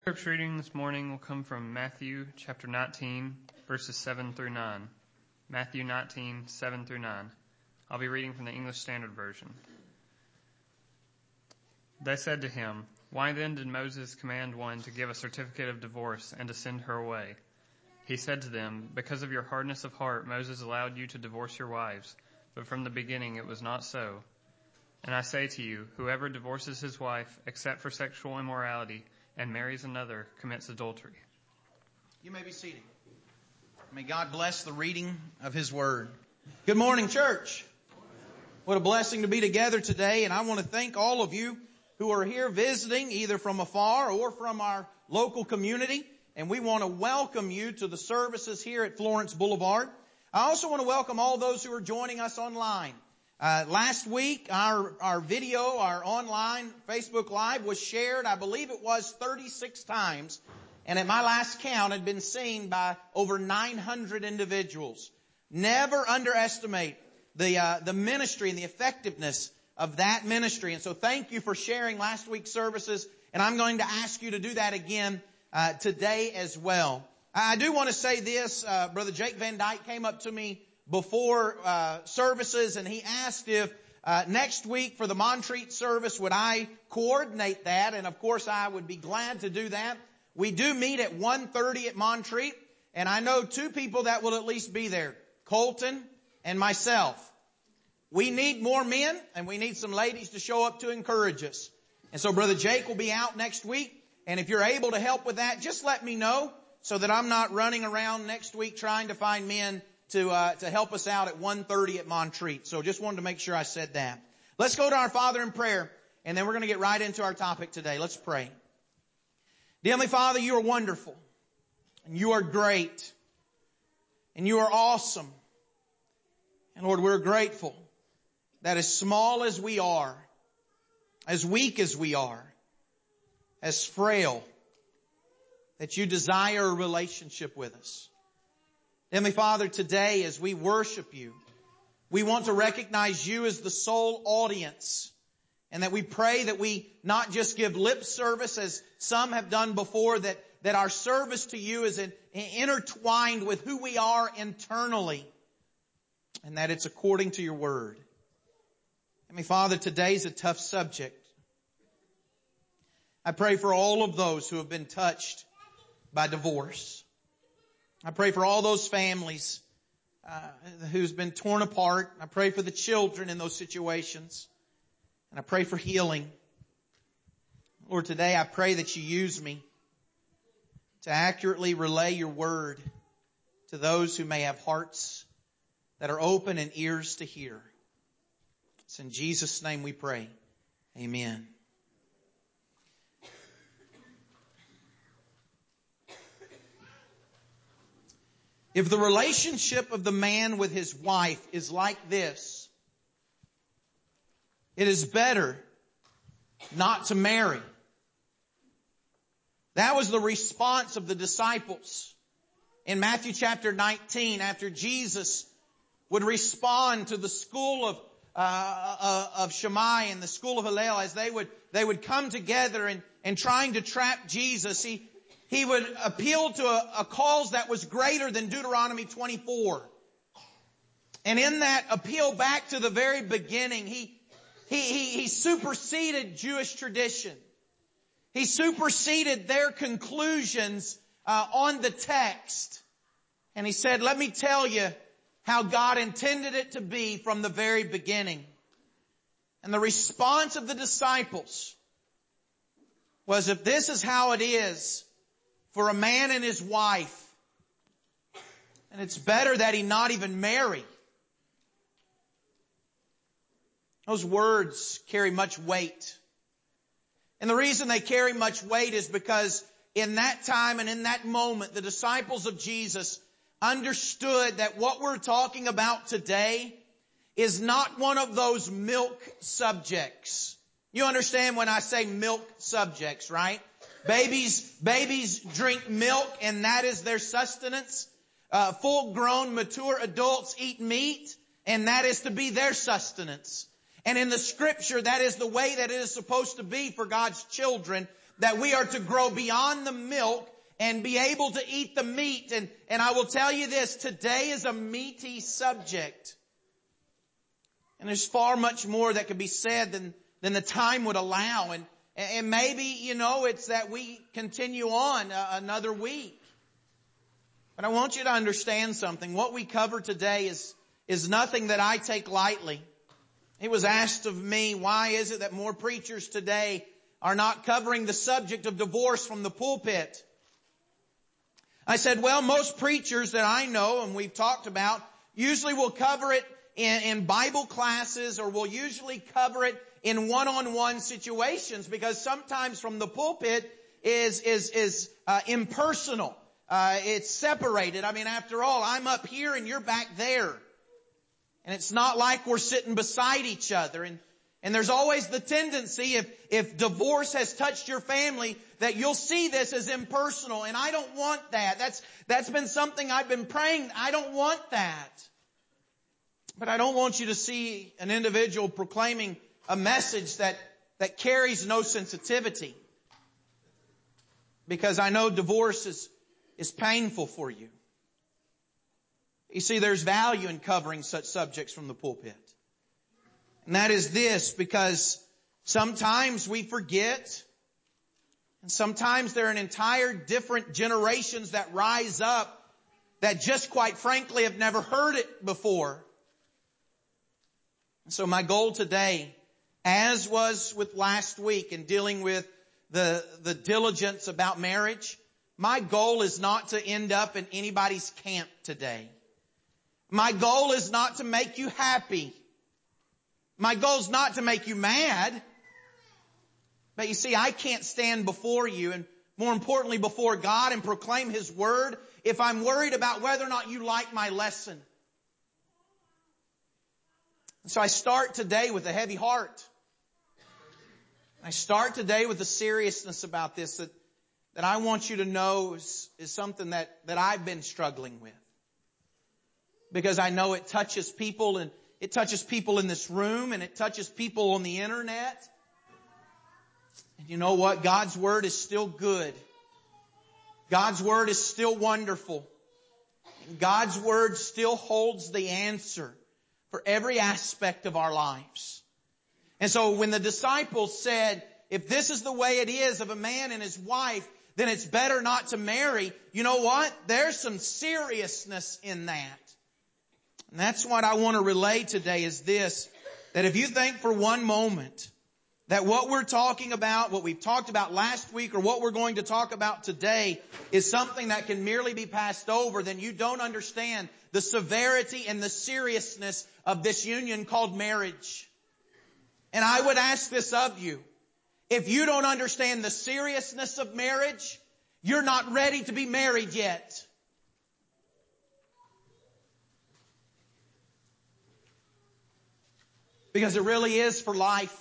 Scripture reading this morning will come from Matthew chapter 19, verses 7 through 9. Matthew 19, 7 through 9. I'll be reading from the English Standard Version. They said to him, "Why then did Moses command one to give a certificate of divorce and to send her away?" He said to them, "Because of your hardness of heart, Moses allowed you to divorce your wives, but from the beginning it was not so. And I say to you, whoever divorces his wife, except for sexual immorality, and marries another, commits adultery." You may be seated. May God bless the reading of His Word. Good morning, church. What a blessing to be together today, and I want to thank all of you who are here visiting either from afar or from our local community, and we want to welcome you to the services here at Florence Boulevard. I also want to welcome all those who are joining us online. Last week, our video, our online Facebook Live was shared, I believe it was 36 times. And at my last count, had been seen by over 900 individuals. Never underestimate the ministry and the effectiveness of that ministry. And so thank you for sharing last week's services. And I'm going to ask you to do that again today as well. I do want to say this. Brother Jake Van Dyke came up to me before services, and he asked if next week for the Montreat service, would I coordinate that? And of course I would be glad to do that. We do meet at 1:30 at Montreat, and I know two people that will at least be there, Colton and myself. We need more men, and we need some ladies to show up to encourage us. And so Brother Jake will be out next week, and if you're able to help with that, just let me know so that I'm not running around next week trying to find men to help us out at 1:30 at Montreat. So just wanted to make sure I said that. Let's go to our Father in prayer, and then we're going to get right into our topic today. Let's pray. Dear Heavenly Father, you are wonderful, and you are great, and you are awesome. And Lord, we're grateful that as small as we are, as weak as we are, as frail, that you desire a relationship with us. Heavenly Father, today as we worship you, we want to recognize you as the sole audience, and that we pray that we not just give lip service as some have done before, that our service to you is intertwined with who we are internally, and that it's according to your word. Heavenly Father, today's a tough subject. I pray for all of those who have been touched by divorce. I pray for all those families who's been torn apart. I pray for the children in those situations. And I pray for healing. Lord, today I pray that you use me to accurately relay your word to those who may have hearts that are open and ears to hear. It's in Jesus' name we pray. Amen. If the relationship of the man with his wife is like this, it is better not to marry. That was the response of the disciples in Matthew chapter 19 after Jesus would respond to the school of Shammai and the school of Hillel as they would come together and trying to trap Jesus. He would appeal to a cause that was greater than Deuteronomy 24. And in that appeal back to the very beginning, he superseded Jewish tradition. He superseded their conclusions on the text. And he said, let me tell you how God intended it to be from the very beginning. And the response of the disciples was, if this is how it is for a man and his wife, and it's better that he not even marry. Those words carry much weight. And the reason they carry much weight is because in that time and in that moment, the disciples of Jesus understood that what we're talking about today is not one of those milk subjects. You understand when I say milk subjects, right? Babies drink milk, and that is their sustenance. Full-grown, mature adults eat meat, and that is to be their sustenance. And in the Scripture, that is the way that it is supposed to be for God's children. that we are to grow beyond the milk and be able to eat the meat. And I will tell you this, today is a meaty subject. And there's far much more that could be said than the time would allow. And maybe, it's that we continue on another week. But I want you to understand something. What we cover today is nothing that I take lightly. It was asked of me, why is it that more preachers today are not covering the subject of divorce from the pulpit? I said, well, most preachers that I know and we've talked about usually will cover it in Bible classes, or will usually cover it in one-on-one situations, because sometimes from the pulpit is impersonal. It's separated. I mean, after all, I'm up here and you're back there. And it's not like we're sitting beside each other. And there's always the tendency, if divorce has touched your family, that you'll see this as impersonal. And I don't want that. That's been something I've been praying. I don't want that. But I don't want you to see an individual proclaiming a message that carries no sensitivity. Because I know divorce is painful for you. You see, there's value in covering such subjects from the pulpit. And that is this, because sometimes we forget, and sometimes there are an entire different generations that rise up that just quite frankly have never heard it before. And so my goal today, as was with last week in dealing with the diligence about marriage, my goal is not to end up in anybody's camp today. My goal is not to make you happy. My goal is not to make you mad. But you see, I can't stand before you, and more importantly before God, and proclaim His Word if I'm worried about whether or not you like my lesson. And so I start today with a heavy heart. I start today with the seriousness about this that I want you to know is something that I've been struggling with. Because I know it touches people, and it touches people in this room, and it touches people on the internet. And you know what? God's Word is still good. God's Word is still wonderful. And God's Word still holds the answer for every aspect of our lives. And so when the disciples said, if this is the way it is of a man and his wife, then it's better not to marry. You know what? There's some seriousness in that. And that's what I want to relay today is this, that if you think for one moment that what we're talking about, what we've talked about last week, or what we're going to talk about today is something that can merely be passed over, then you don't understand the severity and the seriousness of this union called marriage. And I would ask this of you. If you don't understand the seriousness of marriage, you're not ready to be married yet. Because it really is for life.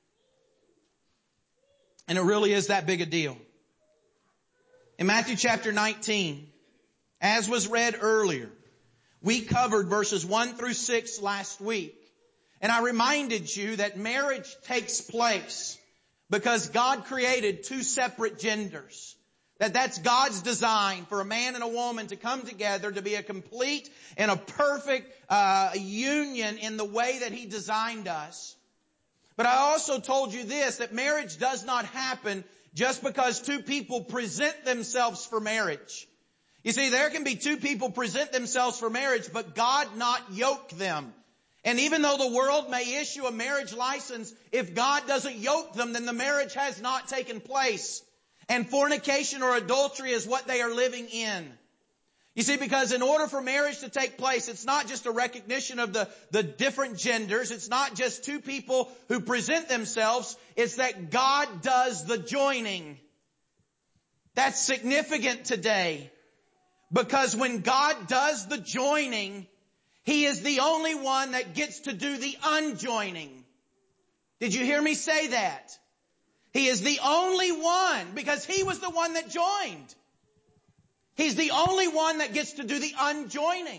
And it really is that big a deal. In Matthew chapter 19, as was read earlier, we covered verses 1 through 6 last week. And I reminded you that marriage takes place because God created two separate genders. That's God's design for a man and a woman to come together to be a complete and a perfect union in the way that He designed us. But I also told you this, that marriage does not happen just because two people present themselves for marriage. You see, there can be two people present themselves for marriage, but God not yoke them. And even though the world may issue a marriage license, if God doesn't yoke them, then the marriage has not taken place. And fornication or adultery is what they are living in. You see, because in order for marriage to take place, it's not just a recognition of the different genders. It's not just two people who present themselves. It's that God does the joining. That's significant today. Because when God does the joining, He is the only one that gets to do the unjoining. Did you hear me say that? He is the only one, because He was the one that joined. He's the only one that gets to do the unjoining.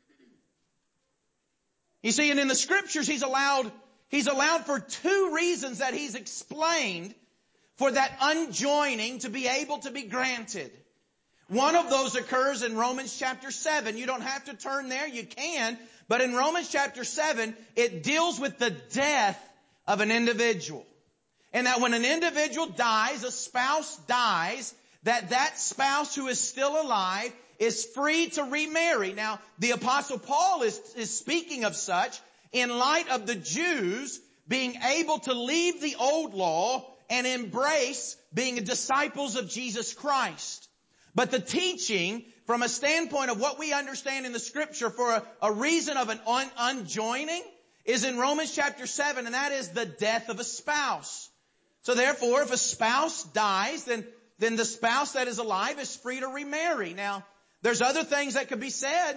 You see, and in the Scriptures He's allowed for two reasons that He's explained for that unjoining to be able to be granted. One of those occurs in Romans chapter 7. You don't have to turn there, you can. But in Romans chapter 7, it deals with the death of an individual. And that when an individual dies, a spouse dies, that spouse who is still alive is free to remarry. Now, the Apostle Paul is speaking of such in light of the Jews being able to leave the old law and embrace being disciples of Jesus Christ. But the teaching, from a standpoint of what we understand in the Scripture for a reason of an unjoining, is in Romans chapter 7, and that is the death of a spouse. So therefore, if a spouse dies, then the spouse that is alive is free to remarry. Now, there's other things that could be said.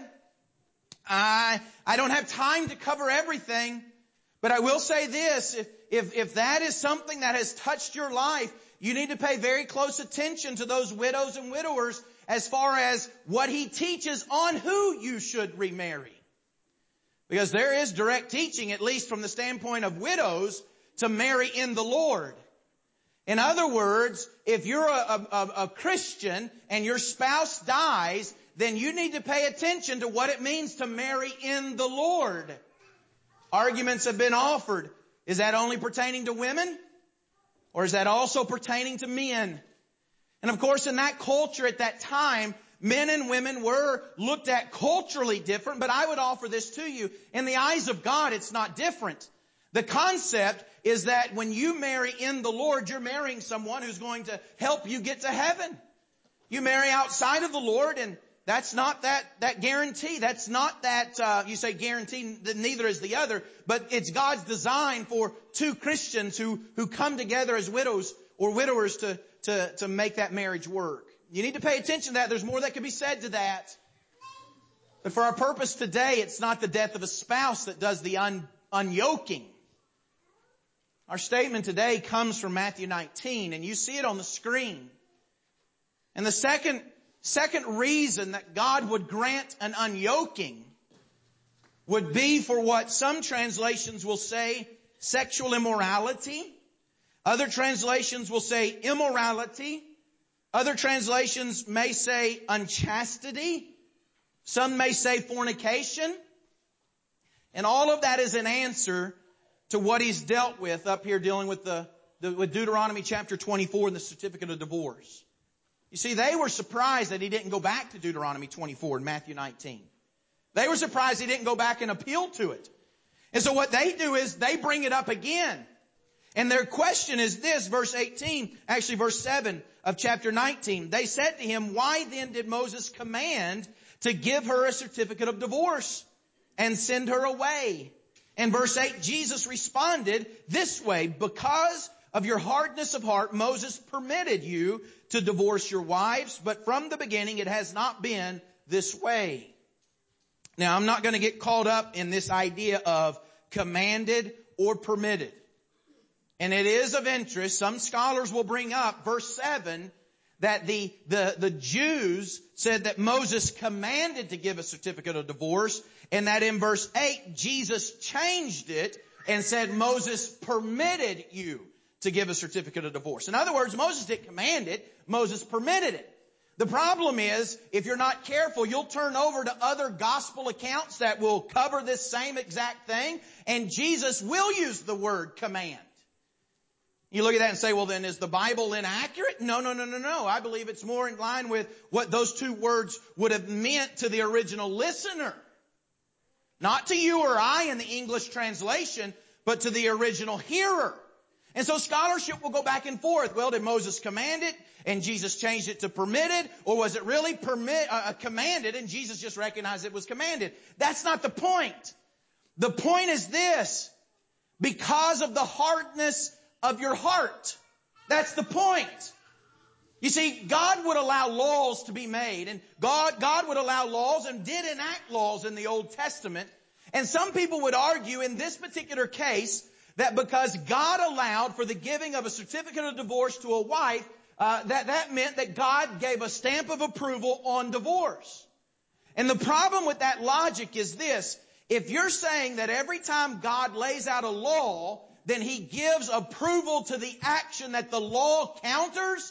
I don't have time to cover everything, but I will say this. If that is something that has touched your life, you need to pay very close attention to those widows and widowers as far as what he teaches on who you should remarry. Because there is direct teaching, at least from the standpoint of widows, to marry in the Lord. In other words, if you're a Christian and your spouse dies, then you need to pay attention to what it means to marry in the Lord. Arguments have been offered. Is that only pertaining to women? Or is that also pertaining to men? And of course, in that culture at that time, men and women were looked at culturally different, but I would offer this to you. In the eyes of God, it's not different. The concept is that when you marry in the Lord, you're marrying someone who's going to help you get to heaven. You marry outside of the Lord, and that's not that guarantee. That's not that, you say guarantee, neither is the other. But it's God's design for two Christians who come together as widows or widowers to make that marriage work. You need to pay attention to that. There's more that can be said to that. But for our purpose today, it's not the death of a spouse that does the unyoking. Our statement today comes from Matthew 19, and you see it on the screen. And the second reason that God would grant an unyoking would be for what some translations will say sexual immorality. Other translations will say immorality. Other translations may say unchastity. Some may say fornication. And all of that is an answer to what he's dealt with up here dealing with with Deuteronomy chapter 24 and the certificate of divorce. You see, they were surprised that he didn't go back to Deuteronomy 24 and Matthew 19. They were surprised he didn't go back and appeal to it. And so what they do is they bring it up again. And their question is this, verse 7 of chapter 19. They said to him, why then did Moses command to give her a certificate of divorce and send her away? And verse 8, Jesus responded this way, because of your hardness of heart, Moses permitted you to divorce your wives, but from the beginning it has not been this way. Now, I'm not going to get caught up in this idea of commanded or permitted. And it is of interest. Some scholars will bring up verse 7 that the Jews said that Moses commanded to give a certificate of divorce, and that in verse 8 Jesus changed it and said Moses permitted you to give a certificate of divorce. In other words, Moses didn't command it, Moses permitted it. The problem is, if you're not careful, you'll turn over to other gospel accounts that will cover this same exact thing, and Jesus will use the word command. You look at that and say, well, then is the Bible inaccurate? No. I believe it's more in line with what those two words would have meant to the original listener. Not to you or I in the English translation, but to the original hearer. And so scholarship will go back and forth. Well, did Moses command it and Jesus changed it to permitted? Or was it really commanded and Jesus just recognized it was commanded? That's not the point. The point is this. Because of the hardness of your heart. That's the point. You see, God would allow laws to be made, and God would allow laws and did enact laws in the Old Testament. And some people would argue in this particular case that because God allowed for the giving of a certificate of divorce to a wife, that meant that God gave a stamp of approval on divorce. And the problem with that logic is this. If you're saying that every time God lays out a law then He gives approval to the action that the law counters,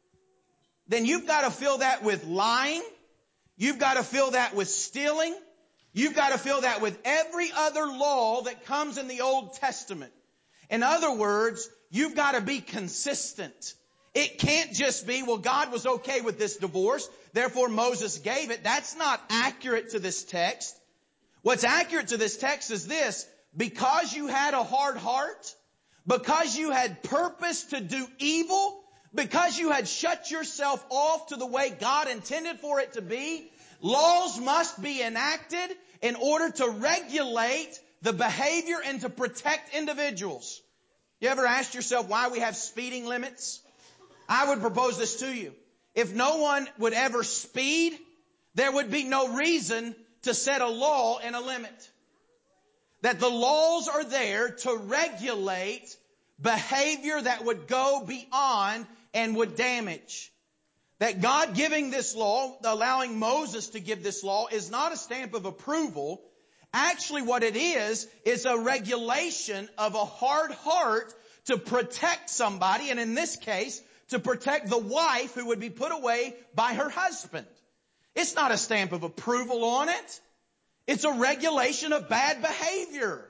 then you've got to fill that with lying. You've got to fill that with stealing. You've got to fill that with every other law that comes in the Old Testament. In other words, you've got to be consistent. It can't just be, well, God was okay with this divorce, therefore Moses gave it. That's not accurate to this text. What's accurate to this text is this: because you had a hard heart, because you had purpose to do evil, because you had shut yourself off to the way God intended for it to be, laws must be enacted in order to regulate the behavior and to protect individuals. You ever asked yourself why we have speeding limits? I would propose this to you. If no one would ever speed, there would be no reason to set a law and a limit. That the laws are there to regulate behavior that would go beyond and would damage. That God giving this law, allowing Moses to give this law, is not a stamp of approval. Actually, what it is a regulation of a hard heart to protect somebody, and in this case, to protect the wife who would be put away by her husband. It's not a stamp of approval on it. It's a regulation of bad behavior.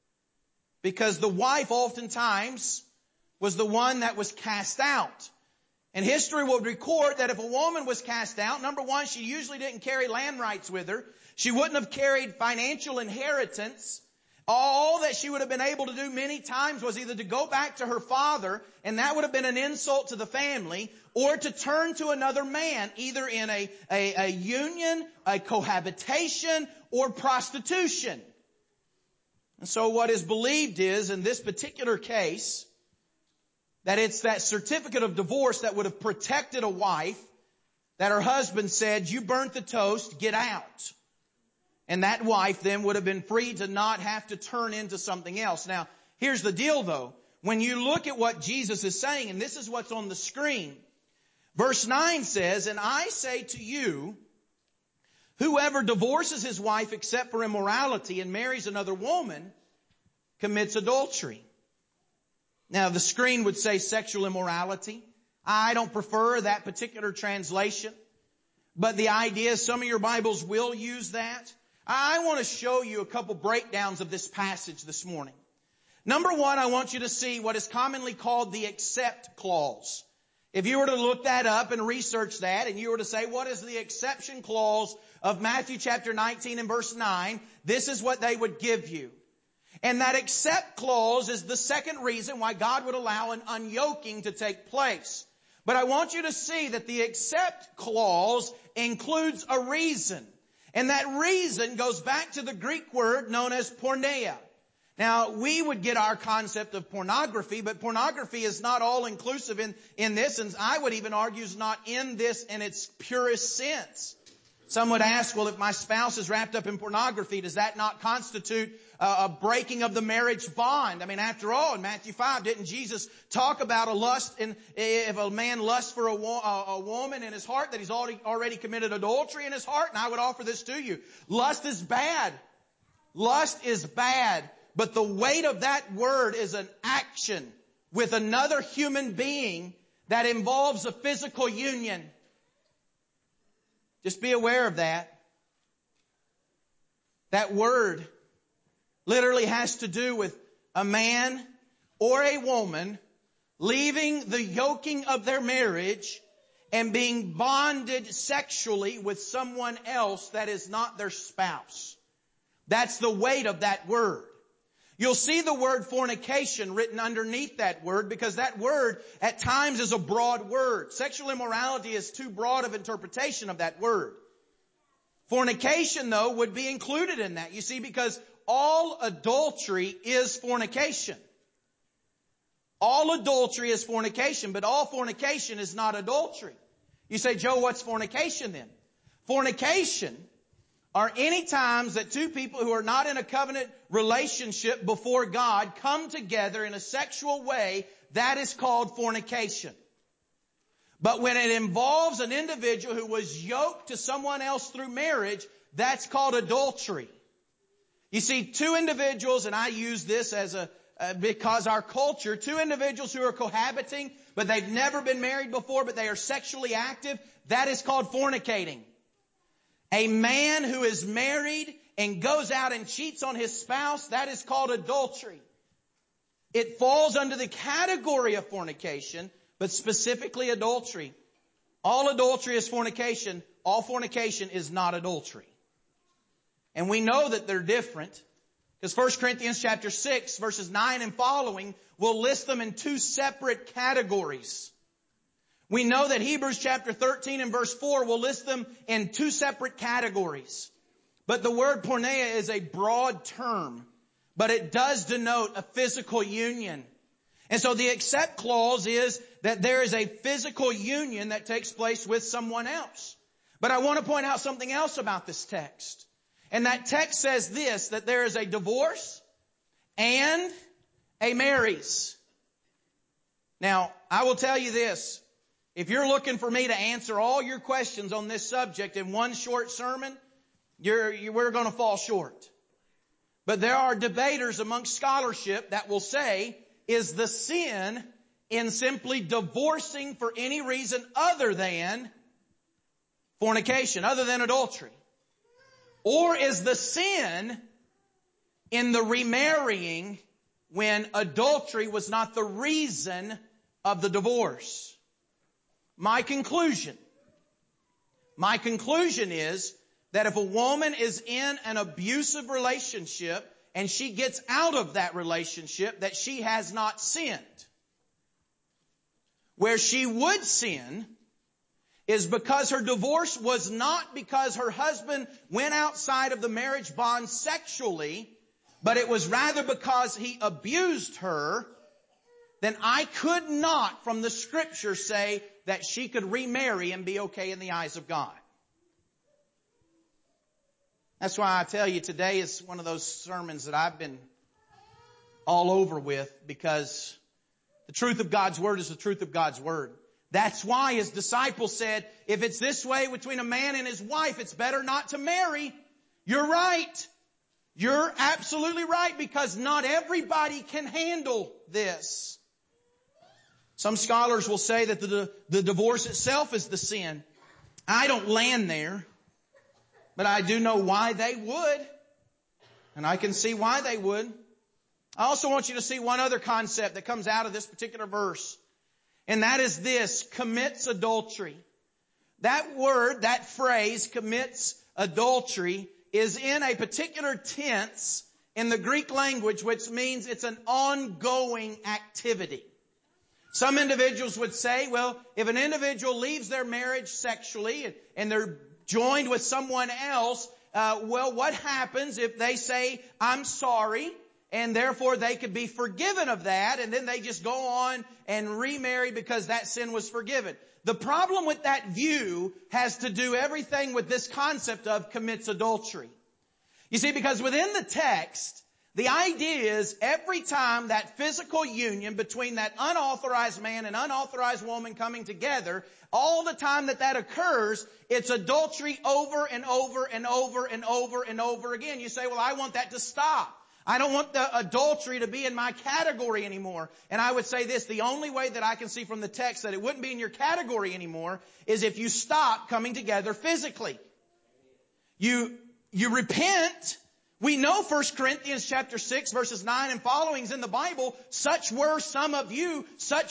Because the wife oftentimes was the one that was cast out. And history will record that if a woman was cast out, number one, she usually didn't carry land rights with her. She wouldn't have carried financial inheritance. All that she would have been able to do many times was either to go back to her father, and that would have been an insult to the family, or to turn to another man, either in a union, a cohabitation, or prostitution. And so what is believed is, in this particular case, that it's that certificate of divorce that would have protected a wife, that her husband said, "You burnt the toast, get out." And that wife then would have been free to not have to turn into something else. Now, here's the deal though. When you look at what Jesus is saying, and this is what's on the screen, verse 9 says, "And I say to you, whoever divorces his wife except for immorality and marries another woman commits adultery." Now, the screen would say sexual immorality. I don't prefer that particular translation, but the idea is some of your Bibles will use that. I want to show you a couple breakdowns of this passage this morning. Number one, I want you to see what is commonly called the except clause. If you were to look that up and research that, and you were to say, what is the exception clause of Matthew chapter 19 and verse 9, this is what they would give you. And that except clause is the second reason why God would allow an unyoking to take place. But I want you to see that the except clause includes a reason. And that reason goes back to the Greek word known as porneia. Now, we would get our concept of pornography, but pornography is not all inclusive in this, and I would even argue is not in this in its purest sense. Some would ask, well, if my spouse is wrapped up in pornography, does that not constitute a breaking of the marriage bond? I mean, after all, in Matthew 5, didn't Jesus talk about a lust, if a man lusts for a woman in his heart, that he's already committed adultery in his heart? And I would offer this to you. Lust is bad. Lust is bad. But the weight of that word is an action with another human being that involves a physical union. Just be aware of that. That word literally has to do with a man or a woman leaving the yoking of their marriage and being bonded sexually with someone else that is not their spouse. That's the weight of that word. You'll see the word fornication written underneath that word because that word at times is a broad word. Sexual immorality is too broad of interpretation of that word. Fornication, though, would be included in that. You see, because all adultery is fornication. All adultery is fornication, but all fornication is not adultery. You say, Joe, what's fornication then? Fornication are any times that two people who are not in a covenant relationship before God come together in a sexual way. That is called fornication. But when it involves an individual who was yoked to someone else through marriage, that's called adultery. You see, two individuals, and I use this as because our culture, two individuals who are cohabiting, but they've never been married before, but they are sexually active, that is called fornicating. A man who is married and goes out and cheats on his spouse, that is called adultery. It falls under the category of fornication, but specifically adultery. All adultery is fornication. All fornication is not adultery. And we know that they're different, because 1 Corinthians chapter 6, verses 9 and following will list them in two separate categories. We know that Hebrews chapter 13 and verse 4 will list them in two separate categories. But the word porneia is a broad term, but it does denote a physical union. And so the except clause is that there is a physical union that takes place with someone else. But I want to point out something else about this text. And that text says this, that there is a divorce and a marries. Now, I will tell you this. If you're looking for me to answer all your questions on this subject in one short sermon, we're going to fall short. But there are debaters amongst scholarship that will say, is the sin in simply divorcing for any reason other than fornication, other than adultery? Or is the sin in the remarrying when adultery was not the reason of the divorce? My conclusion is that if a woman is in an abusive relationship and she gets out of that relationship, that she has not sinned. Where she would sin is because her divorce was not because her husband went outside of the marriage bond sexually, but it was rather because he abused her. Then I could not, from the Scripture, say that she could remarry and be okay in the eyes of God. That's why I tell you today is one of those sermons that I've been all over with, because the truth of God's Word is the truth of God's Word. That's why his disciples said, if it's this way between a man and his wife, it's better not to marry. You're right. You're absolutely right, because not everybody can handle this. Some scholars will say that the divorce itself is the sin. I don't land there, but I do know why they would. And I can see why they would. I also want you to see one other concept that comes out of this particular verse. And that is this: commits adultery. That word, that phrase, commits adultery, is in a particular tense in the Greek language, which means it's an ongoing activity. Some individuals would say, well, if an individual leaves their marriage sexually and they're joined with someone else, well, what happens if they say, I'm sorry, and therefore they could be forgiven of that, and then they just go on and remarry because that sin was forgiven? The problem with that view has to do everything with this concept of commits adultery. You see, because within the text, the idea is every time that physical union between that unauthorized man and unauthorized woman coming together, all the time that occurs, it's adultery over and over and over and over and over again. You say, well, I want that to stop. I don't want the adultery to be in my category anymore. And I would say this: the only way that I can see from the text that it wouldn't be in your category anymore is if you stop coming together physically. You repent. We know 1 Corinthians chapter 6 verses 9 and followings in the Bible. Such were some of you.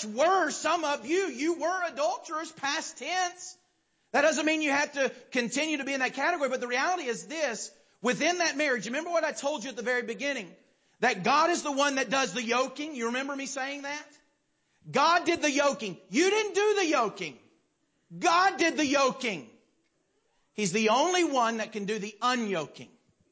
You were adulterers, past tense. That doesn't mean you have to continue to be in that category. But the reality is this: within that marriage, remember what I told you at the very beginning? That God is the one that does the yoking. You remember me saying that? God did the yoking. You didn't do the yoking. God did the yoking. He's the only one that can do the unyoking.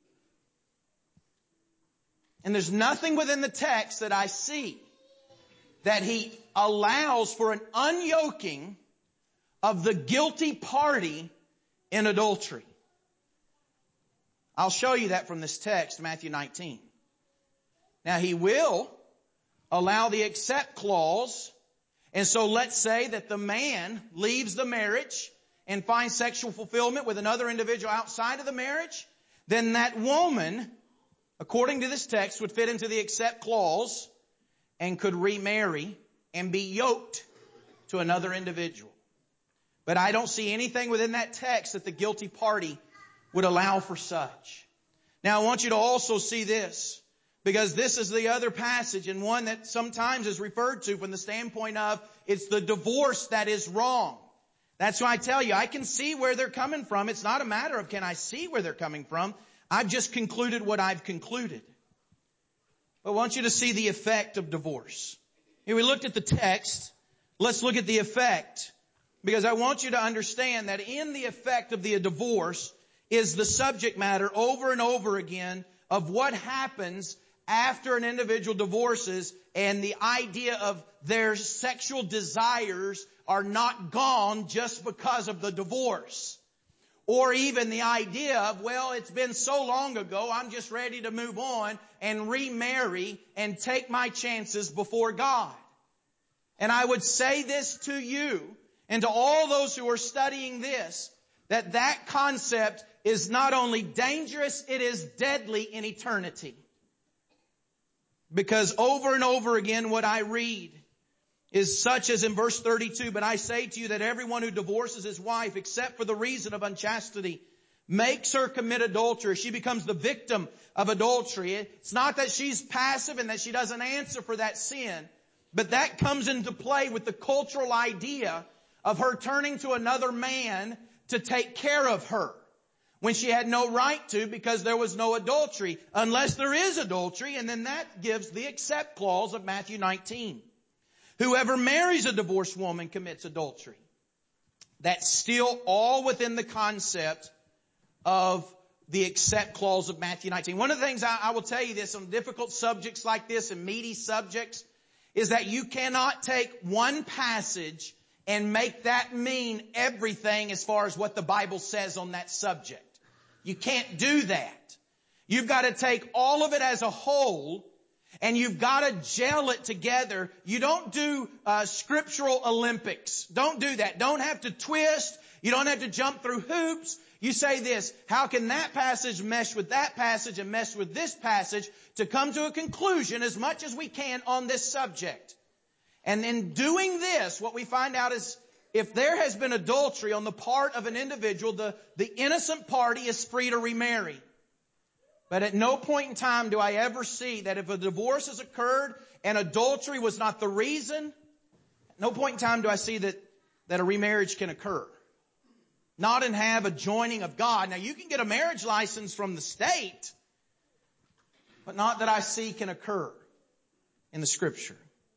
And there's nothing within the text that I see that he allows for an unyoking of the guilty party in adultery. I'll show you that from this text, Matthew 19. Now, he will allow the except clause. And so let's say that the man leaves the marriage and finds sexual fulfillment with another individual outside of the marriage. Then that woman, according to this text, would fit into the except clause. and could remarry and be yoked to another individual. But I don't see anything within that text that the guilty party would allow for such. Now I want you to also see this, because this is the other passage, and one that sometimes is referred to from the standpoint of it's the divorce that is wrong. That's why I tell you, I can see where they're coming from. It's not a matter of can I see where they're coming from. I've just concluded what I've concluded. But I want you to see the effect of divorce. Here we looked at the text. Let's look at the effect. Because I want you to understand that in the effect of the divorce is the subject matter over and over again of what happens after an individual divorces, and the idea of their sexual desires are not gone just because of the divorce. Or even the idea of, well, it's been so long ago, I'm just ready to move on and remarry and take my chances before God. And I would say this to you and to all those who are studying this, that concept is not only dangerous, it is deadly in eternity. Because over and over again what I read is such as in verse 32, but I say to you that everyone who divorces his wife except for the reason of unchastity makes her commit adultery. She becomes the victim of adultery. It's not that she's passive and that she doesn't answer for that sin, but that comes into play with the cultural idea of her turning to another man to take care of her when she had no right to, because there was no adultery, unless there is adultery, and then that gives the except clause of Matthew 19. Whoever marries a divorced woman commits adultery. That's still all within the concept of the except clause of Matthew 19. One of the things I will tell you this on difficult subjects like this and meaty subjects is that you cannot take one passage and make that mean everything as far as what the Bible says on that subject. You can't do that. You've got to take all of it as a whole, and you've got to gel it together. You don't do scriptural Olympics. Don't do that. Don't have to twist. You don't have to jump through hoops. You say this, how can that passage mesh with that passage and mesh with this passage to come to a conclusion as much as we can on this subject? And in doing this, what we find out is if there has been adultery on the part of an individual, the innocent party is free to remarry. But at no point in time do I ever see that if a divorce has occurred and adultery was not the reason, at no point in time do I see that a remarriage can occur. Not and have a joining of God. Now you can get a marriage license from the state, but not that I see can occur in the Scripture.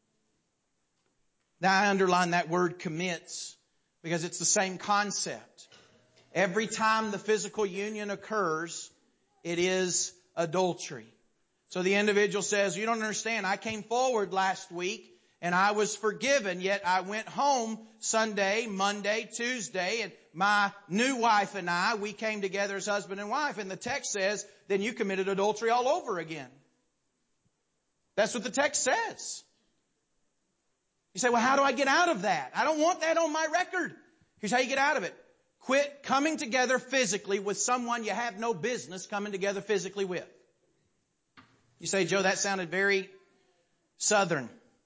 Now I underline that word commits because it's the same concept. Every time the physical union occurs, it is adultery. So the individual says, you don't understand, I came forward last week and I was forgiven, yet I went home Sunday, Monday, Tuesday, and my new wife and I, we came together as husband and wife. And the text says, then you committed adultery all over again. That's what the text says. You say, well, how do I get out of that? I don't want that on my record. Here's how you get out of it. Quit coming together physically with someone you have no business coming together physically with. You say, Joe, that sounded very Southern.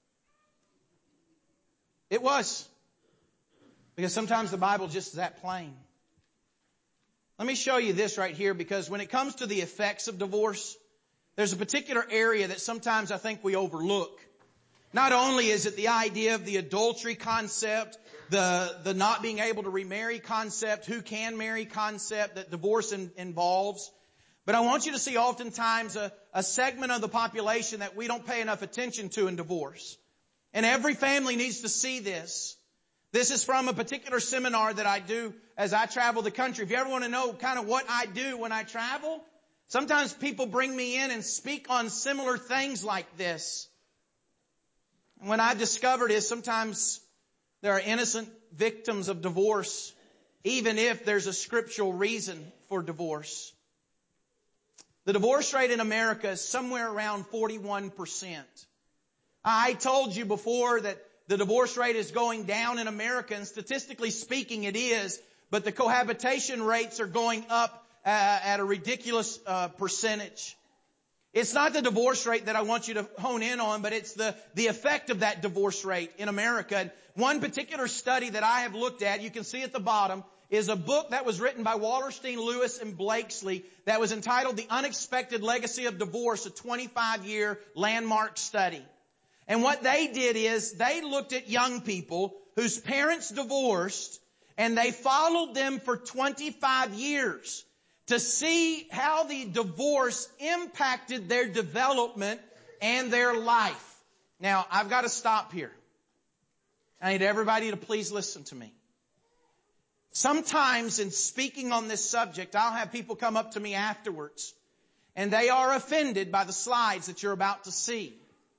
It was. Because sometimes the Bible just is that plain. Let me show you this right here, because when it comes to the effects of divorce, there's a particular area that sometimes I think we overlook. Not only is it the idea of the adultery concept, the not being able to remarry concept, who can marry concept that divorce involves, but I want you to see oftentimes a segment of the population that we don't pay enough attention to in divorce. And every family needs to see this. This is from a particular seminar that I do as I travel the country. If you ever want to know kind of what I do when I travel, sometimes people bring me in and speak on similar things like this. And what I've discovered is sometimes there are innocent victims of divorce, even if there's a scriptural reason for divorce. The divorce rate in America is somewhere around 41%. I told you before that the divorce rate is going down in America, and statistically speaking it is, but the cohabitation rates are going up at a ridiculous percentage. It's not the divorce rate that I want you to hone in on, but it's the effect of that divorce rate in America. And one particular study that I have looked at, you can see at the bottom, is a book that was written by Wallerstein, Lewis, and Blakesley that was entitled The Unexpected Legacy of Divorce, a 25-year landmark study. And what they did is they looked at young people whose parents divorced, and they followed them for 25 years to see how the divorce impacted their development and their life. Now, I've got to stop here. I need everybody to please listen to me. Sometimes in speaking on this subject, I'll have people come up to me afterwards, and they are offended by the slides that you're about to see.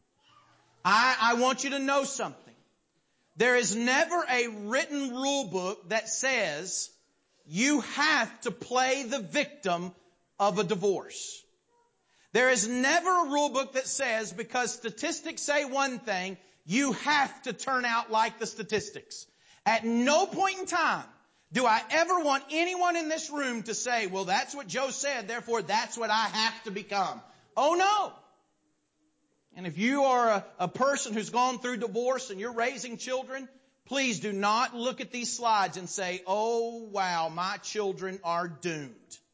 I want you to know something. There is never a written rule book that says you have to play the victim of a divorce. There is never a rule book that says because statistics say one thing, you have to turn out like the statistics. At no point in time do I ever want anyone in this room to say, well, that's what Joe said, therefore that's what I have to become. Oh, no. And if you are a person who's gone through divorce and you're raising children, please do not look at these slides and say, oh, wow, my children are doomed.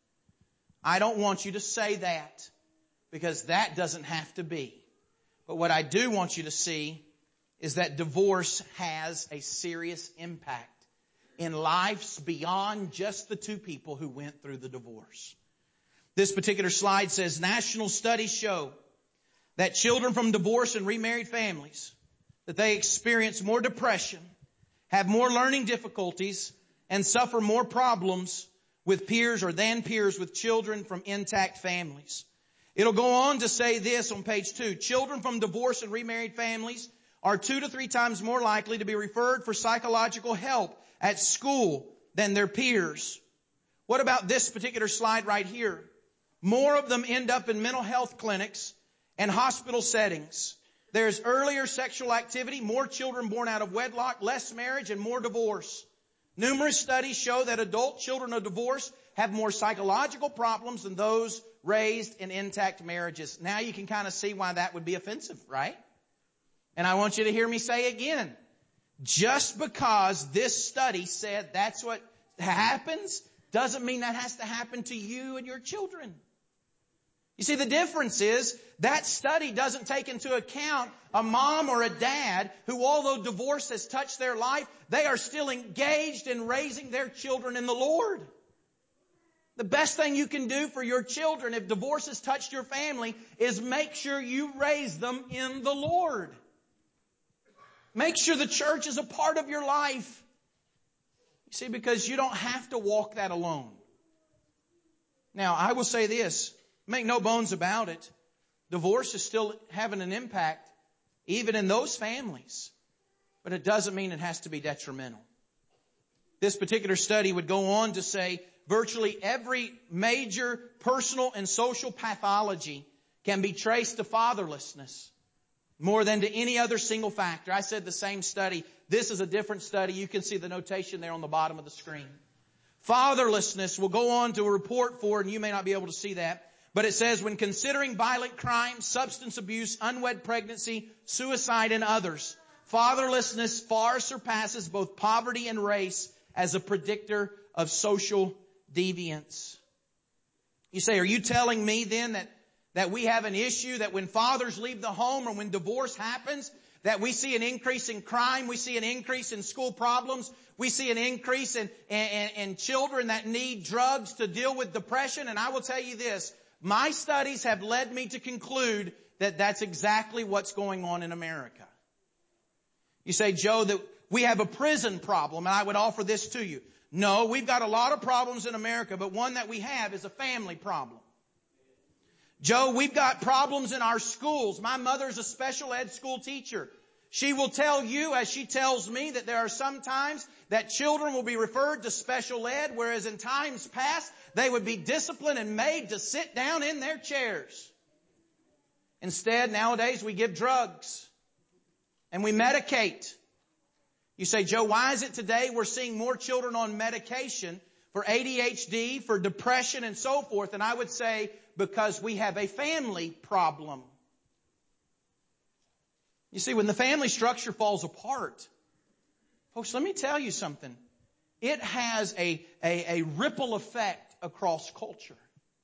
I don't want you to say that because that doesn't have to be. But what I do want you to see is that divorce has a serious impact in lives beyond just the two people who went through the divorce. This particular slide says national studies show that children from divorced and remarried families, that they experience more depression, have more learning difficulties, and suffer more problems with peers or than peers with children from intact families. It'll go on to say this on page 2. Children from divorced and remarried families are 2 to 3 times more likely to be referred for psychological help at school than their peers. What about this particular slide right here? More of them end up in mental health clinics and hospital settings. There's earlier sexual activity, more children born out of wedlock, less marriage, and more divorce. Numerous studies show that adult children of divorce have more psychological problems than those raised in intact marriages. Now you can kind of see why that would be offensive, right? And I want you to hear me say again, just because this study said that's what happens doesn't mean that has to happen to you and your children. You see, the difference is that study doesn't take into account a mom or a dad who, although divorce has touched their life, they are still engaged in raising their children in the Lord. The best thing you can do for your children if divorce has touched your family is make sure you raise them in the Lord. Make sure the church is a part of your life. You see, because you don't have to walk that alone. Now, I will say this. Make no bones about it. Divorce is still having an impact even in those families. But it doesn't mean it has to be detrimental. This particular study would go on to say virtually every major personal and social pathology can be traced to fatherlessness more than to any other single factor. I said the same study. This is a different study. You can see the notation there on the bottom of the screen. Fatherlessness will go on to report for, and you may not be able to see that, but it says when considering violent crime, substance abuse, unwed pregnancy, suicide, and others, fatherlessness far surpasses both poverty and race as a predictor of social deviance. You say, are you telling me then that we have an issue that when fathers leave the home or when divorce happens, that we see an increase in crime, we see an increase in school problems, we see an increase in children that need drugs to deal with depression? And I will tell you this, my studies have led me to conclude that that's exactly what's going on in America. You say, Joe, that we have a prison problem, and I would offer this to you. No, we've got a lot of problems in America, but one that we have is a family problem. Joe, we've got problems in our schools. My mother's a special ed school teacher. She will tell you, as she tells me, that there are some times that children will be referred to special ed, whereas in times past, they would be disciplined and made to sit down in their chairs. Instead, nowadays, we give drugs and we medicate. You say, Joe, why is it today we're seeing more children on medication for ADHD, for depression, and so forth. And I would say because we have a family problem. You see, when the family structure falls apart, folks, let me tell you something. It has a ripple effect across culture.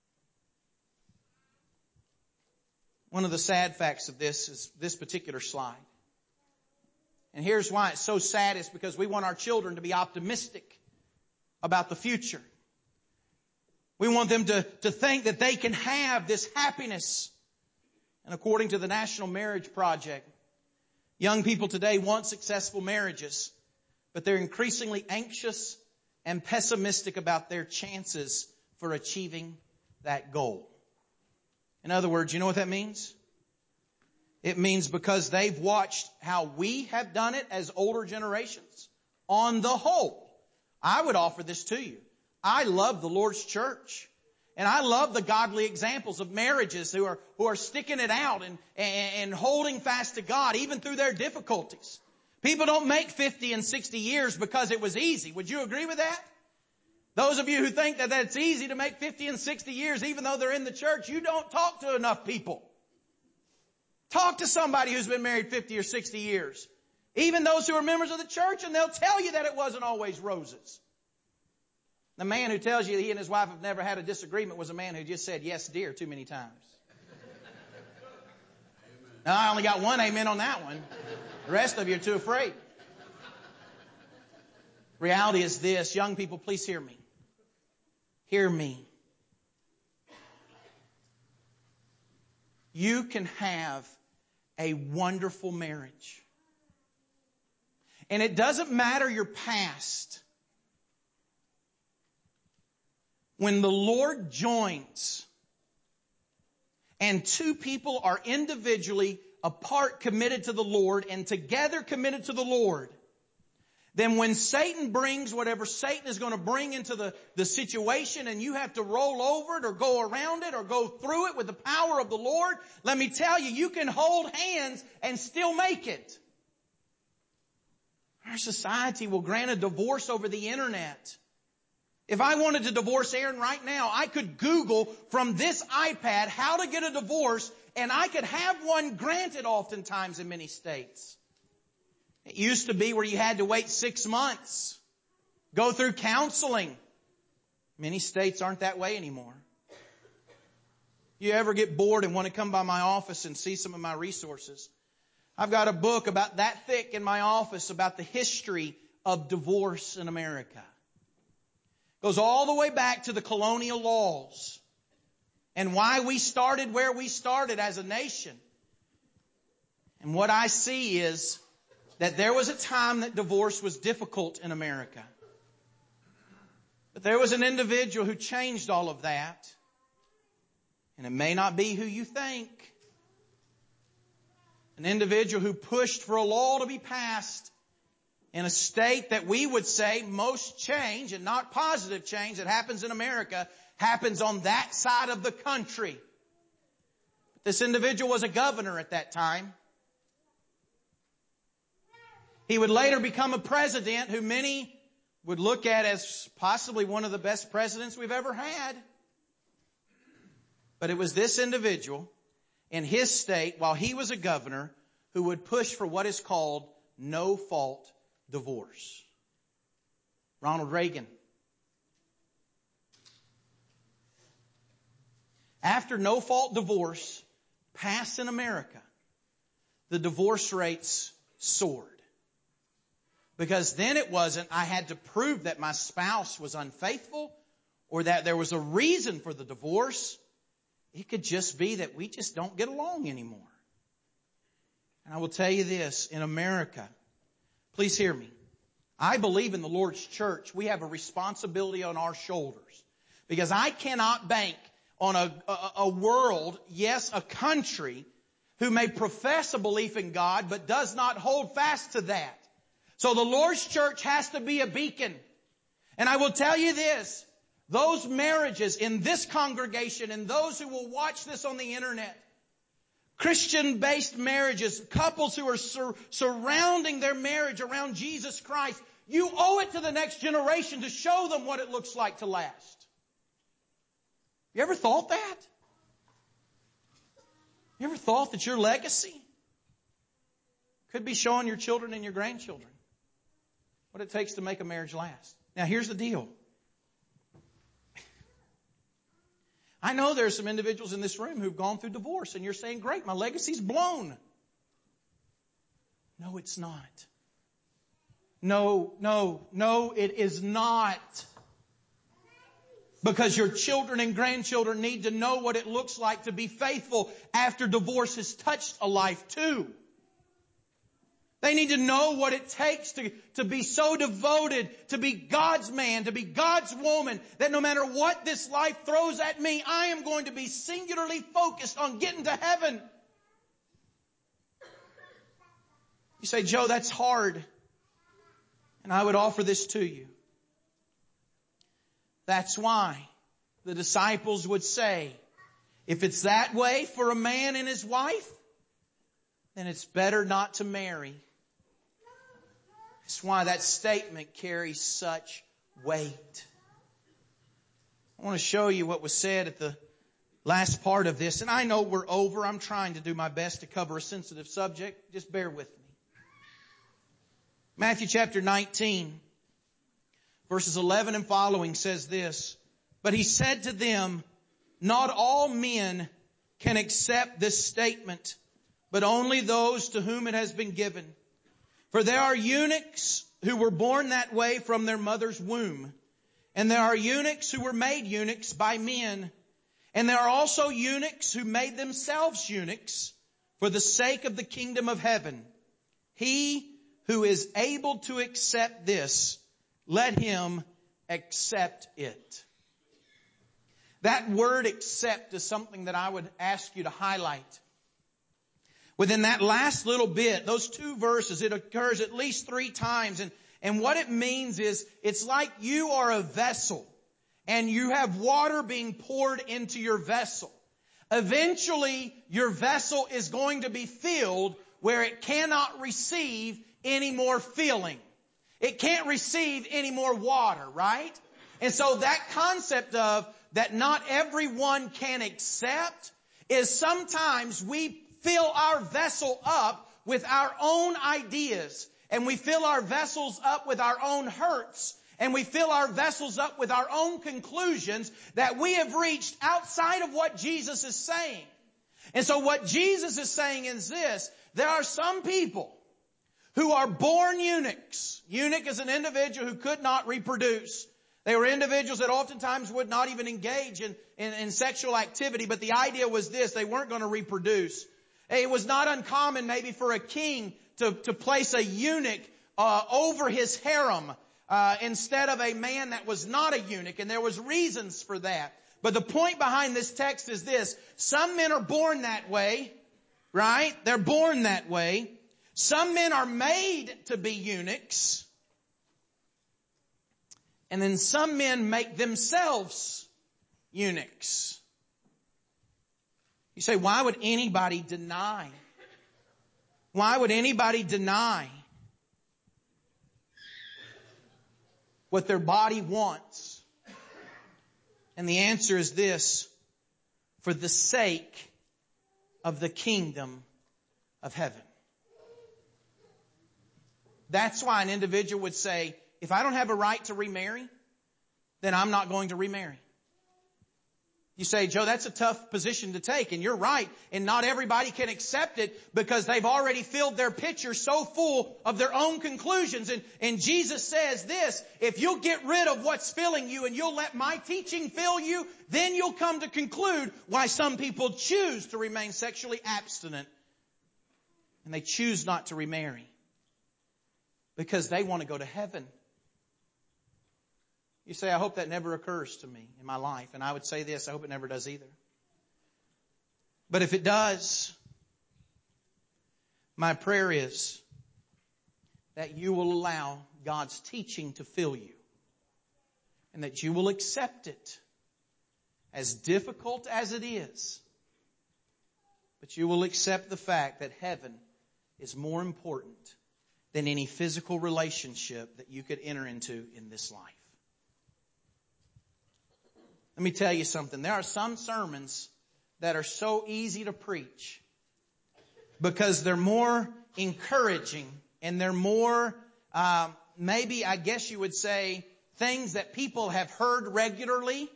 One of the sad facts of this is this particular slide. And here's why it's so sad. It's because we want our children to be optimistic about the future. We want them to think that they can have this happiness. And according to the National Marriage Project, young people today want successful marriages, but they're increasingly anxious and pessimistic about their chances for achieving that goal. In other words, you know what that means? It means because they've watched how we have done it as older generations. On the whole, I would offer this to you. I love the Lord's church. And I love the godly examples of marriages who are sticking it out and holding fast to God even through their difficulties. People don't make 50 and 60 years because it was easy. Would you agree with that? Those of you who think that it's easy to make 50 and 60 years even though they're in the church, you don't talk to enough people. Talk to somebody who's been married 50 or 60 years. Even those who are members of the church, and they'll tell you that it wasn't always roses. The man who tells you he and his wife have never had a disagreement was a man who just said, yes, dear, too many times. Now, I only got one amen on that one. The rest of you are too afraid. Reality is this. Young people, please hear me. Hear me. You can have a wonderful marriage. And it doesn't matter your past. When the Lord joins and two people are individually apart committed to the Lord and together committed to the Lord, then when Satan brings whatever Satan is going to bring into the situation and you have to roll over it or go around it or go through it with the power of the Lord, let me tell you, you can hold hands and still make it. Our society will grant a divorce over the internet. If I wanted to divorce Aaron right now, I could Google from this iPad how to get a divorce, and I could have one granted oftentimes in many states. It used to be where you had to wait 6 months, go through counseling. Many states aren't that way anymore. You ever get bored and want to come by my office and see some of my resources? I've got a book about that thick in my office about the history of divorce in America. It goes all the way back to the colonial laws and why we started where we started as a nation. And what I see is that there was a time that divorce was difficult in America. But there was an individual who changed all of that. And it may not be who you think. An individual who pushed for a law to be passed in a state that we would say most change, and not positive change that happens in America, happens on that side of the country. This individual was a governor at that time. He would later become a president who many would look at as possibly one of the best presidents we've ever had. But it was this individual in his state, while he was a governor, who would push for what is called no-fault divorce. Ronald Reagan. After no-fault divorce passed in America, the divorce rates soared. Because then it wasn't, I had to prove that my spouse was unfaithful or that there was a reason for the divorce. It could just be that we just don't get along anymore. And I will tell you this, in America, please hear me. I believe in the Lord's church. We have a responsibility on our shoulders. Because I cannot bank on a world, yes, a country, who may profess a belief in God, but does not hold fast to that. So the Lord's church has to be a beacon. And I will tell you this, those marriages in this congregation and those who will watch this on the internet, Christian-based marriages, couples who are surrounding their marriage around Jesus Christ, You owe it to the next generation to show them what it looks like to last. You ever thought that? You ever thought that your legacy could be showing your children and your grandchildren what it takes to make a marriage last? Now, here's the deal. I know there are some individuals in this room who've gone through divorce, and you're saying, great, my legacy's blown. No, it's not. No, it is not. Because your children and grandchildren need to know what it looks like to be faithful after divorce has touched a life too. They need to know what it takes to be so devoted, to be God's man, to be God's woman, that no matter what this life throws at me, I am going to be singularly focused on getting to heaven. You say, Joe, that's hard. And I would offer this to you. That's why the disciples would say, if it's that way for a man and his wife, then it's better not to marry. That's why that statement carries such weight. I want to show you what was said at the last part of this. And I know we're over. I'm trying to do my best to cover a sensitive subject. Just bear with me. Matthew chapter 19, verses 11 and following says this, but he said to them, not all men can accept this statement, but only those to whom it has been given. For there are eunuchs who were born that way from their mother's womb, and there are eunuchs who were made eunuchs by men, and there are also eunuchs who made themselves eunuchs for the sake of the kingdom of heaven. He who is able to accept this, let him accept it. That word accept is something that I would ask you to highlight. Within that last little bit, those two verses, it occurs at least 3 times. And what it means is, it's like you are a vessel and you have water being poured into your vessel. Eventually, your vessel is going to be filled where it cannot receive any more filling. It can't receive any more water, right? And so that concept of that not everyone can accept is sometimes we fill our vessel up with our own ideas, and we fill our vessels up with our own hurts, and we fill our vessels up with our own conclusions that we have reached outside of what Jesus is saying. And so what Jesus is saying is this: there are some people who are born eunuchs. Eunuch is an individual who could not reproduce. They were individuals that oftentimes would not even engage in sexual activity, but the idea was this: they weren't going to reproduce. It was not uncommon maybe for a king to place a eunuch over his harem instead of a man that was not a eunuch, and there was reasons for that. But the point behind this text is this: some men are born that way, right? They're born that way. Some men are made to be eunuchs. And then some men make themselves eunuchs. You say, why would anybody deny? Why would anybody deny what their body wants? And the answer is this: for the sake of the kingdom of heaven. That's why an individual would say, if I don't have a right to remarry, then I'm not going to remarry. You say, Joe, that's a tough position to take, and you're right. And not everybody can accept it because they've already filled their pitcher so full of their own conclusions. And Jesus says this: if you'll get rid of what's filling you and you'll let my teaching fill you, then you'll come to conclude why some people choose to remain sexually abstinent and they choose not to remarry. Because they want to go to heaven. You say, I hope that never occurs to me in my life. And I would say this: I hope it never does either. But if it does, my prayer is that you will allow God's teaching to fill you. And that you will accept it, as difficult as it is. But you will accept the fact that heaven is more important than any physical relationship that you could enter into in this life. Let me tell you something. There are some sermons that are so easy to preach because they're more encouraging and they're more, maybe I guess you would say, things that people have heard regularly.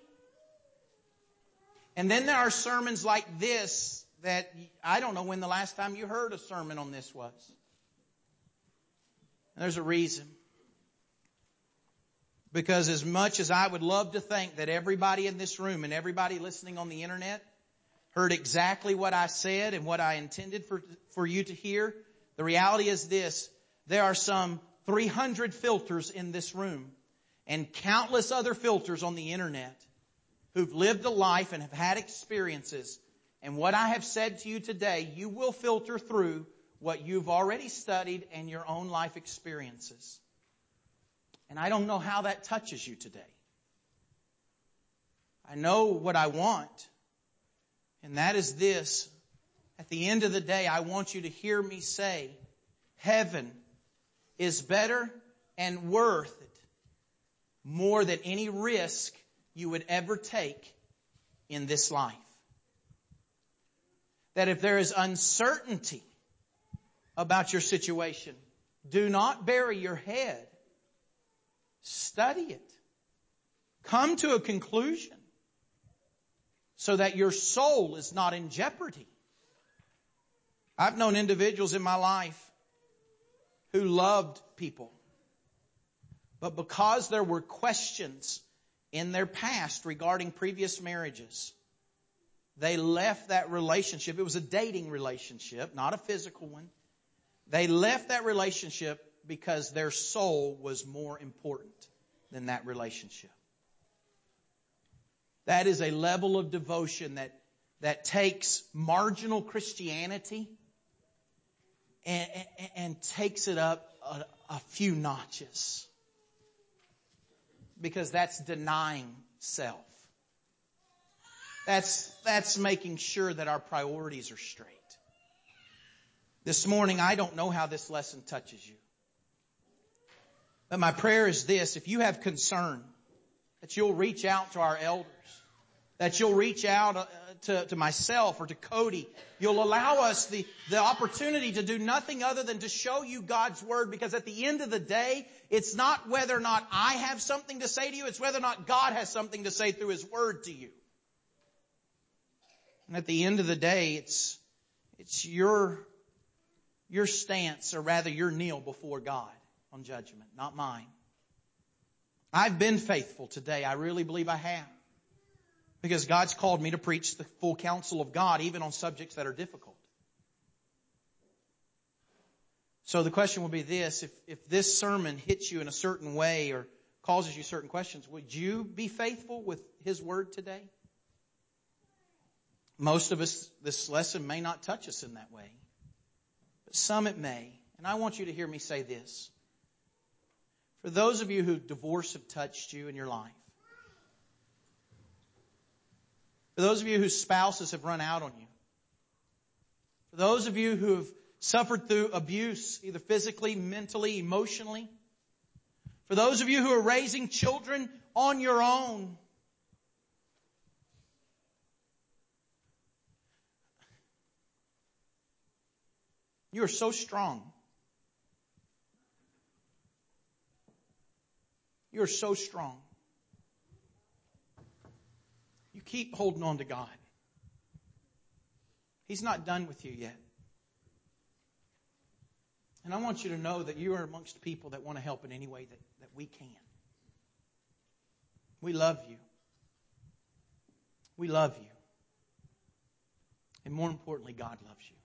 And then there are sermons like this that I don't know when the last time you heard a sermon on this was. There's a reason. Because as much as I would love to think that everybody in this room and everybody listening on the internet heard exactly what I said and what I intended for you to hear, the reality is this: there are some 300 filters in this room and countless other filters on the internet who've lived a life and have had experiences. And what I have said to you today, you will filter through what you've already studied and your own life experiences. And I don't know how that touches you today. I know what I want, and that is this. At the end of the day, I want you to hear me say, heaven is better and worth it more than any risk you would ever take in this life. That if there is uncertainty about your situation, do not bury your head. Study it. Come to a conclusion so that your soul is not in jeopardy. I've known individuals in my life who loved people, but because there were questions in their past regarding previous marriages, they left that relationship. It was a dating relationship, not a physical one. They left that relationship because their soul was more important than that relationship. That is a level of devotion that takes marginal Christianity and takes it up a few notches. Because that's denying self. That's making sure that our priorities are straight. This morning, I don't know how this lesson touches you. But my prayer is this: if you have concern, that you'll reach out to our elders, that you'll reach out to myself or to Cody. You'll allow us the opportunity to do nothing other than to show you God's Word, because at the end of the day, it's not whether or not I have something to say to you, it's whether or not God has something to say through His Word to you. And at the end of the day, it's your stance, or rather your kneel before God on judgment, not mine. I've been faithful today. I really believe I have. Because God's called me to preach the full counsel of God, even on subjects that are difficult. So the question will be this: if this sermon hits you in a certain way or causes you certain questions, would you be faithful with His Word today? Most of us, this lesson may not touch us in that way. But some it may. And I want you to hear me say this. For those of you who divorce have touched you in your life, for those of you whose spouses have run out on you, for those of you who have suffered through abuse, either physically, mentally, emotionally, for those of you who are raising children on your own, you are so strong. You are so strong. You keep holding on to God. He's not done with you yet. And I want you to know that you are amongst people that want to help in any way that we can. We love you. We love you. And more importantly, God loves you.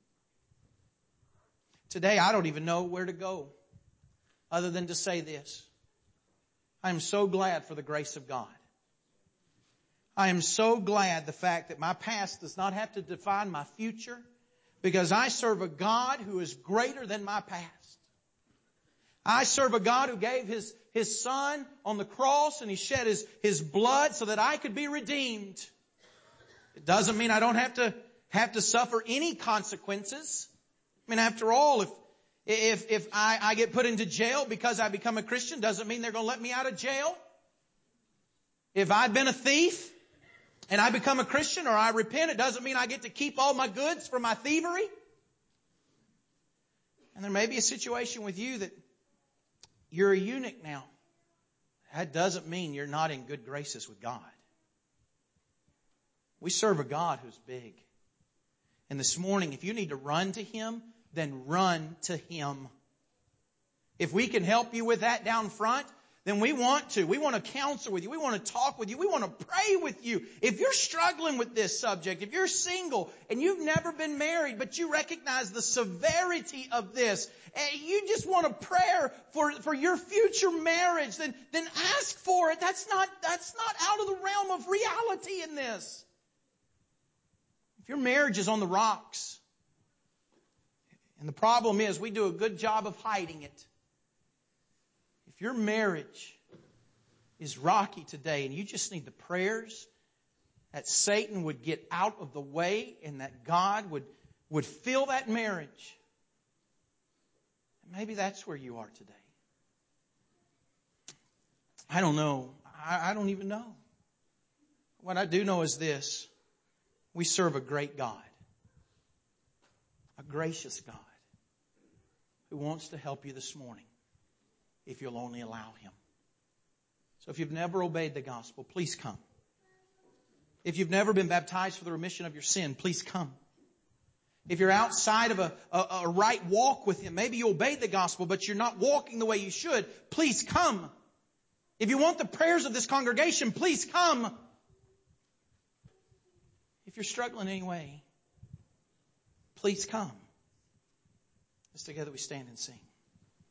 Today, I don't even know where to go other than to say this. I am so glad for the grace of God. I am so glad the fact that my past does not have to define my future, because I serve a God who is greater than my past. I serve a God who gave His Son on the cross, and He shed His blood so that I could be redeemed. It doesn't mean I don't have to suffer any consequences. I mean, after all, If I get put into jail because I become a Christian, doesn't mean they're going to let me out of jail. If I've been a thief and I become a Christian or I repent, it doesn't mean I get to keep all my goods for my thievery. And there may be a situation with you that you're a eunuch now. That doesn't mean you're not in good graces with God. We serve a God who's big. And this morning, if you need to run to Him, then run to Him. If we can help you with that down front, then we want to. We want to counsel with you. We want to talk with you. We want to pray with you. If you're struggling with this subject, if you're single and you've never been married, but you recognize the severity of this, and you just want a prayer for your future marriage, then ask for it. That's not out of the realm of reality in this. If your marriage is on the rocks, and the problem is we do a good job of hiding it. If your marriage is rocky today and you just need the prayers that Satan would get out of the way and that God would fill that marriage, maybe that's where you are today. I don't know. I don't even know. What I do know is this. We serve a great God. A gracious God who wants to help you this morning if you'll only allow Him. So if you've never obeyed the gospel, please come. If you've never been baptized for the remission of your sin, please come. If you're outside of a right walk with Him, maybe you obeyed the gospel, but you're not walking the way you should, please come. If you want the prayers of this congregation, please come. If you're struggling anyway, please come. Let's together we stand and sing.